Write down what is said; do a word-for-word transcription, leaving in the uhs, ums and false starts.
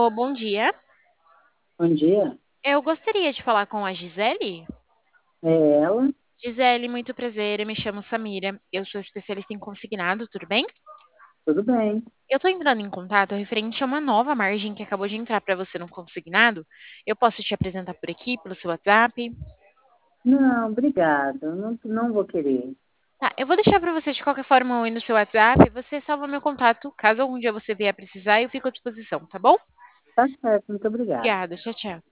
Bom dia. Bom dia. Eu gostaria de falar com a Gisele. É ela? Gisele, muito prazer. Eu me chamo Samira. Eu sou especialista em consignado, tudo bem? Tudo bem? Eu estou entrando em contato referente a uma nova margem que acabou de entrar para você no consignado. Eu posso te apresentar por aqui, pelo seu WhatsApp? Não, obrigada. Não, não vou querer. Tá, eu vou deixar para você de qualquer forma aí no seu WhatsApp. Você salva meu contato. Caso algum dia você vier precisar, eu fico à disposição, tá bom? Tá certo, muito obrigada. Obrigada. Tchau, tchau.